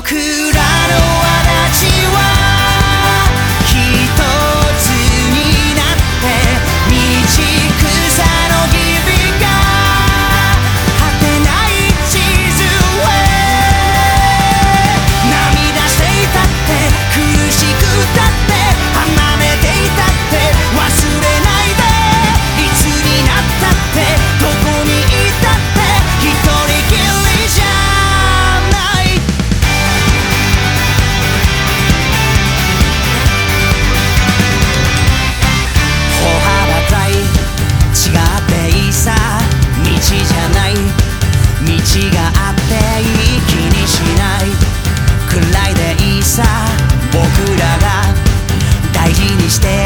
らのわだちは一つになって道草の日々が果てない地図へ涙していたって苦しくたって離れていたって忘れないでいつになったってどこにいたって一人きりじゃない歩幅くらい違っていいさ道じゃない道があっていい気にしないくらいでいいさ僕らが大事にして